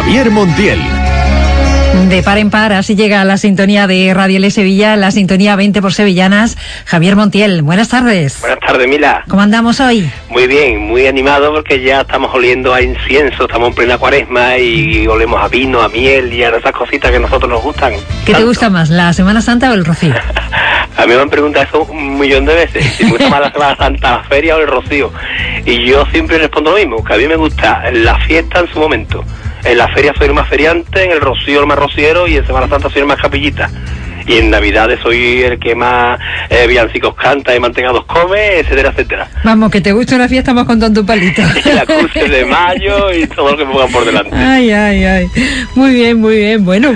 Javier Montiel. De par en par, así llega la sintonía de Radio L Sevilla, la sintonía 20 por sevillanas. Javier Montiel, buenas tardes. Buenas tardes, Mila. ¿Cómo andamos hoy? Muy bien, muy animado porque ya estamos oliendo a incienso, estamos en plena cuaresma y olemos a vino, a miel y a esas cositas que a nosotros nos gustan. ¿Qué te gusta más, la Semana Santa o el rocío? A mí me han preguntado eso 1.000.000 de veces, si me gusta más la Semana Santa, la feria o el rocío. Y yo siempre respondo lo mismo, que a mí me gusta la fiesta en su momento. En la feria soy el más feriante, en el rocío el más rociero y en Semana Santa soy el más capillita. Y en Navidades soy el que más villancicos canta y mantegados come, etcétera, etcétera. Vamos, que te gusta una fiesta más con tu palito. Y la cruce de mayo y todo lo que me pongan por delante. Ay, ay, ay. Muy bien, muy bien. Bueno.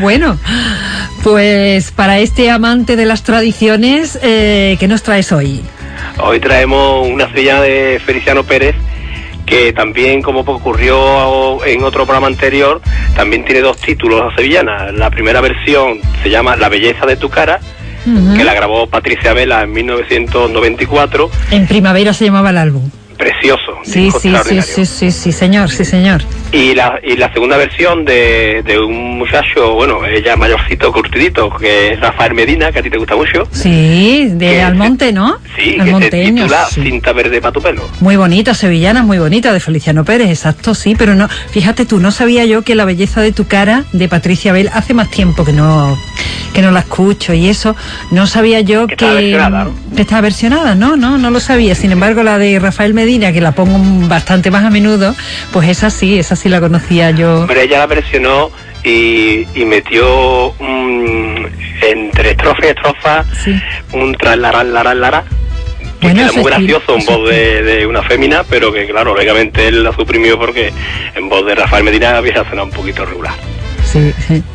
Pues para este amante de las tradiciones, ¿qué nos traes hoy? Hoy traemos una sevillana de Feliciano Pérez, que también, como ocurrió en otro programa anterior, también tiene 2 títulos la sevillana. La primera versión se llama La belleza de tu cara, que la grabó Patricia Vela en 1994. En primavera se llamaba el álbum. Precioso. Sí, señor. Y la segunda versión de un muchacho, bueno, ella mayorcito, curtidito, que es Rafael Medina, que a ti te gusta mucho. Sí, de Almonte, ¿no? Sí, Almonteño, que se titula sí. Cinta verde para tu pelo. Muy bonita, sevillana, muy bonita, de Feliciano Pérez, exacto, sí, pero no, fíjate tú, no sabía yo que La belleza de tu cara, de Patricia Bell, hace más tiempo que no la escucho y eso, no sabía yo que estaba versionada, no lo sabía. Sin embargo, la de Rafael Medina, que la pongo bastante más a menudo, pues esa sí la conocía yo. Pero ella la versionó y metió entre estrofa y estrofa un traslará. Bueno, era muy gracioso en voz de una fémina, pero que claro, obviamente él la suprimió porque en voz de Rafael Medina había sonado un poquito regular. Sí.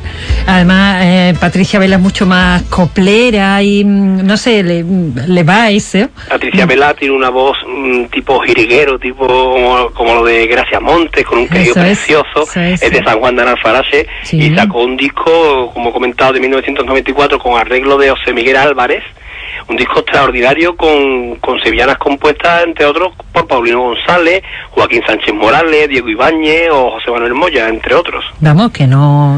Además, Patricia Vela es mucho más coplera y, no sé, le va a ese. Patricia Vela tiene una voz tipo jiriguero, tipo como lo de Gracia Montes, con un quejido precioso. Es de San Juan de Analfarache y sacó un disco, como he comentado, de 1994 con arreglo de José Miguel Álvarez. Un disco extraordinario con sevillanas compuestas, entre otros, por Paulino González, Joaquín Sánchez Morales, Diego Ibáñez o José Manuel Moya, entre otros. Vamos, que no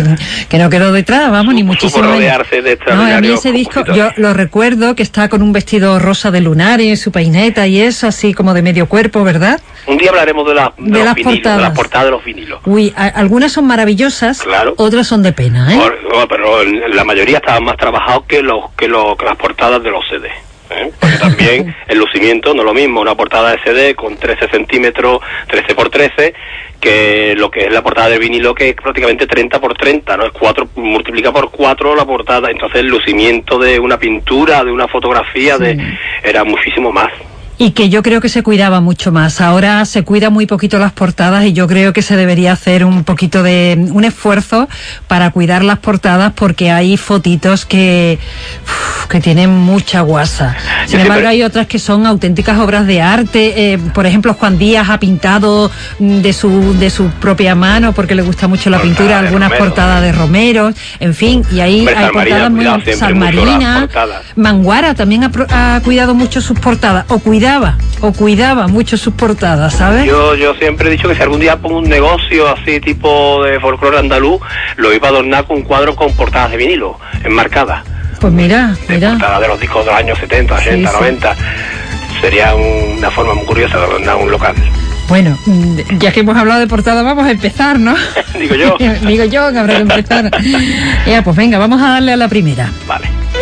quedó detrás, vamos, ni muchísimo. Rodearse de a mí ese disco, yo lo recuerdo que está con un vestido rosa de lunares, su peineta y eso, así como de medio cuerpo, ¿verdad? Un día hablaremos de las portadas. De los vinilos. Uy, algunas son maravillosas, claro. Otras son de pena, ¿eh? Pero la mayoría estaban más trabajados que las portadas de los CD. Porque también el lucimiento no es lo mismo, una portada de CD con 13 centímetros, 13 por 13, que lo que es la portada de vinilo, que es prácticamente 30 por 30, ¿no? Es 4, multiplica por 4 la portada, entonces el lucimiento de una pintura, de una fotografía, era muchísimo más. Y que yo creo que se cuidaba mucho más. Ahora se cuida muy poquito las portadas y yo creo que se debería hacer un poquito de un esfuerzo para cuidar las portadas, porque hay fotitos que tienen mucha guasa. Sin embargo, hay otras que son auténticas obras de arte. Por ejemplo, Juan Díaz ha pintado de su propia mano, porque le gusta mucho la pintura, algunas portadas de Romero, en fin, y ahí hay portadas muy... San Marina, Manguara también ha cuidado mucho sus portadas, o cuidaba mucho sus portadas, ¿sabes? Yo siempre he dicho que si algún día pongo un negocio así tipo de folclore andaluz, lo iba a adornar con un cuadro con portadas de vinilo enmarcadas. Pues mira. Portadas de los discos de los años 70, 80, 90. Sería una forma muy curiosa de adornar un local. Bueno, ya que hemos hablado de portada, vamos a empezar, ¿no? Digo yo que habrá que empezar. Ya, pues venga, vamos a darle a la primera. Vale.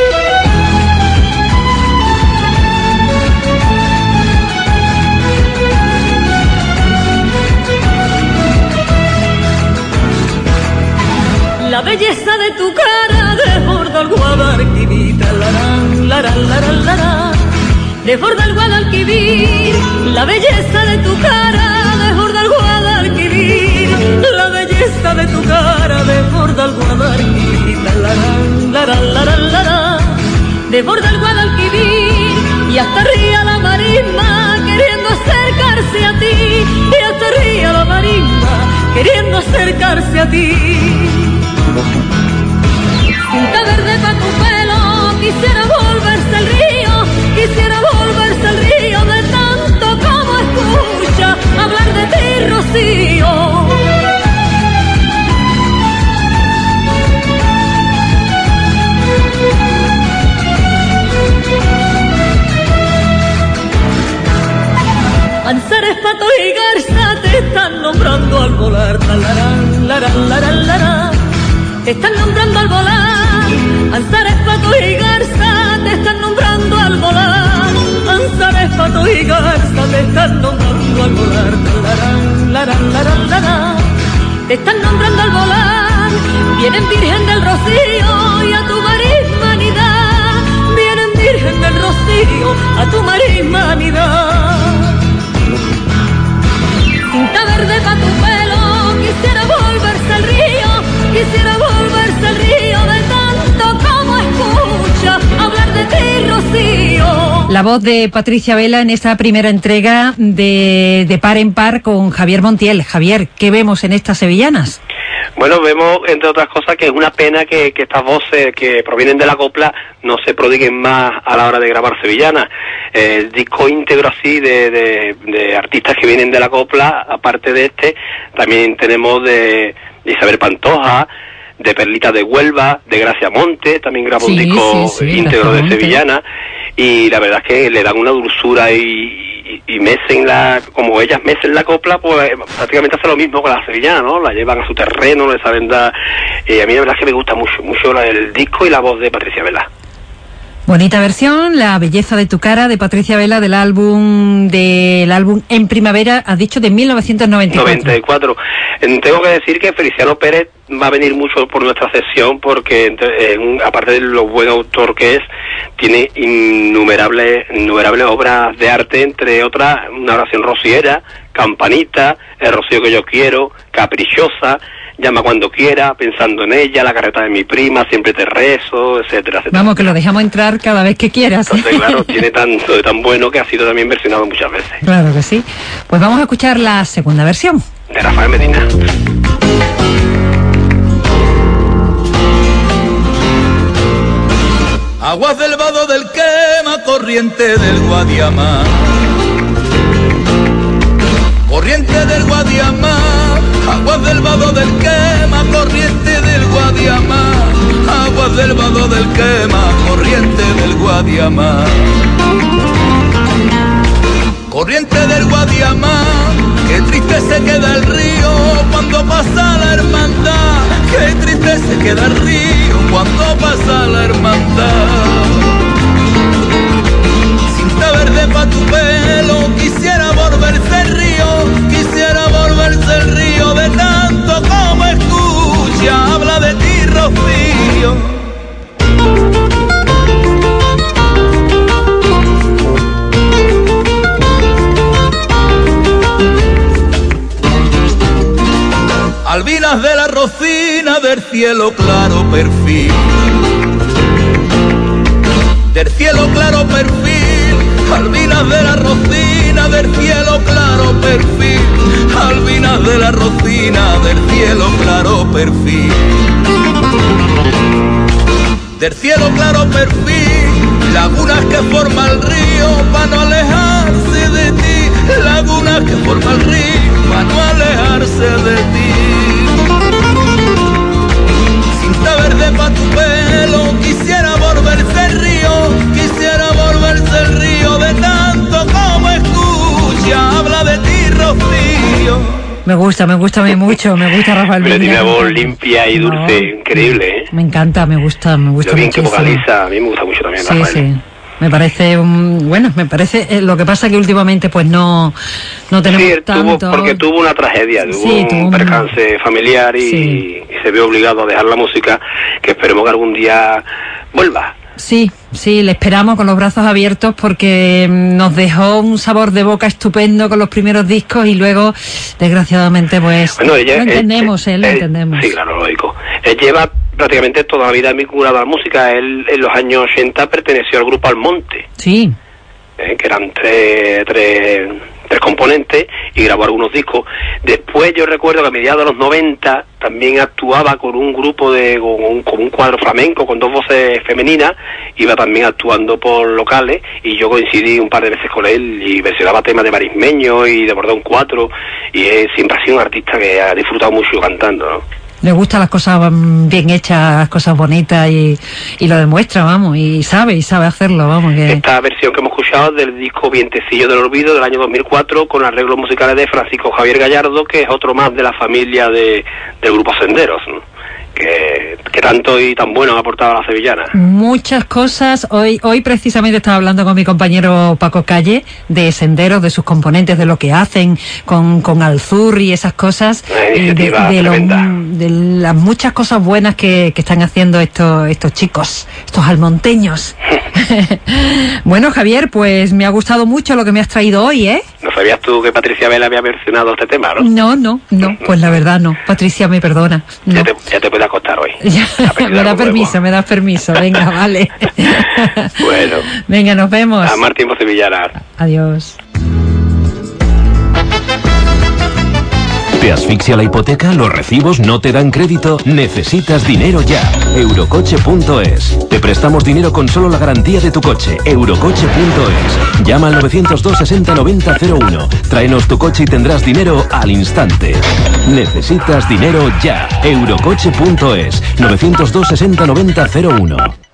La belleza de tu cara desborda el Guadalquivir, desborda el Guadalquivir. La belleza de tu cara desborda el Guadalquivir. La belleza de tu cara desborda el Guadalquivir, desborda el Guadalquivir. Y hasta ría la marisma queriendo acercarse a ti. Y hasta ría la marisma queriendo acercarse a ti. Cinta verde pa' tu pelo, quisiera volverse el río de tanto como escucha hablar de ti, Rocío. nombrando al volar, talarán, larán, larán, larán. Te están nombrando al volar, Anzares, Pato y Garza, te están nombrando al volar, Anzares, Pato y Garza, te están nombrando al volar, talarán, larán, larán, larán. Te están nombrando al volar, vienen Virgen del Rocío y a tu marismanidad, vienen Virgen del Rocío a tu marismanidad. Cinta verde pa' tu pelo, quisiera volverse al río, quisiera volverse al río de tanto como escucha hablar de ti, Rocío. La voz de Patricia Vela en esta primera entrega de Par en Par con Javier Montiel. Javier, ¿qué vemos en estas sevillanas? Bueno, vemos, entre otras cosas, que es una pena que estas voces que provienen de la copla no se prodiguen más a la hora de grabar sevillanas. El disco íntegro así de artistas que vienen de la copla, aparte de este, también tenemos de Isabel Pantoja, de Perlita de Huelva, de Gracia Monte, también grabó un disco íntegro de sevillana, y la verdad es que le dan una dulzura y mecen como ellas mecen la copla, pues prácticamente hace lo mismo con la sevillana, ¿no? La llevan a su terreno, le saben dar, y a mí la verdad es que me gusta mucho el disco y la voz de Patricia Vela. Bonita versión, La belleza de tu cara, de Patricia Vela, del álbum En Primavera, has dicho, de 1994. Tengo que decir que Feliciano Pérez va a venir mucho por nuestra sesión, porque aparte de lo buen autor que es, tiene innumerables obras de arte, entre otras una oración rociera, Campanita, El rocío que yo quiero, Caprichosa, Llama cuando quiera, Pensando en ella, La carreta de mi prima, Siempre te rezo, etcétera, etcétera. Vamos, que lo dejamos entrar cada vez que quieras. Entonces, claro, tiene tanto de tan bueno que ha sido también versionado muchas veces. Claro que sí. Pues vamos a escuchar la segunda versión. De Rafael Medina. Aguas del vado del Quema, corriente del Guadiamar. Corriente del Guadiamar, aguas del vado del Quema, corriente del Guadiamar. Aguas del vado del Quema, corriente del Guadiamar. Corriente del Guadiamar, qué triste se queda el río cuando pasa la hermandad. Qué triste se queda el río cuando pasa la hermandad. Cinta verde pa' tu pelo, quisiera volverse el río, quisiera volverse el río de tanto como escucha habla de ti, Rocío. Albinas de la Rocina, del cielo claro perfil, del cielo claro perfil. Albinas de la Rocina, del cielo claro perfil, albinas de la Rocina, del cielo claro perfil, del cielo claro perfil. Lagunas que forma el río para no alejarse de ti, lagunas que forma el río para no alejarse de ti. Cinta verde pa' tu pelo, quisiera volverse el río, quisiera volverse el río de tanto como escucha habla de ti, Rocío. Me gusta mucho, me gusta Rafael Medina. Tiene una voz limpia y dulce, increíble, ¿eh? Me encanta, me gusta lo bien muchísimo. Que vocaliza, a mí me gusta mucho también, Rafael. Sí. Me parece lo que pasa que últimamente pues no tenemos tanto. Porque tuvo una tragedia, tuvo un percance familiar y se vio obligado a dejar la música, que esperemos que algún día vuelva. Sí, le esperamos con los brazos abiertos, porque nos dejó un sabor de boca estupendo con los primeros discos y luego, desgraciadamente, pues lo entendemos. Sí, claro, lógico. Él lleva prácticamente toda la vida vinculado a la música. Él en los años 80 perteneció al grupo Almonte. Sí. Que eran tres componentes, y grabó algunos discos. Después yo recuerdo que a mediados de los 90 también actuaba con un grupo con un cuadro flamenco con dos voces femeninas, iba también actuando por locales, y yo coincidí un par de veces con él y versionaba temas de Marismeño y de Bordón 4, y siempre ha sido un artista que ha disfrutado mucho cantando, ¿no? Le gustan las cosas bien hechas, las cosas bonitas y lo demuestra, vamos, y sabe hacerlo, vamos. Que... Esta versión que hemos escuchado del disco Vientecillo del Olvido del año 2004 con arreglos musicales de Francisco Javier Gallardo, que es otro más de la familia del grupo Senderos, ¿no? Que tanto y tan bueno ha aportado a la sevillana. Muchas cosas. Hoy precisamente estaba hablando con mi compañero Paco Calle de Senderos, de sus componentes, de lo que hacen con Alzur y esas cosas, de las muchas cosas buenas que están haciendo estos chicos, estos almonteños. Bueno, Javier, pues me ha gustado mucho lo que me has traído hoy, ¿eh? ¿No sabías tú que Patricia Vela había mencionado este tema, no? No, pues la verdad no. Patricia, me perdona. No. Ya te puedes acostar hoy. me das permiso. Venga, vale. Bueno. Venga, nos vemos. A Martín Sevillana. Adiós. ¿Te asfixia la hipoteca? ¿Los recibos no te dan crédito? ¿Necesitas dinero ya? Eurocoche.es. Te prestamos dinero con solo la garantía de tu coche. Eurocoche.es. Llama al 902 60 90 01. Tráenos tu coche y tendrás dinero al instante. ¿Necesitas dinero ya? Eurocoche.es. 902 60 90 01.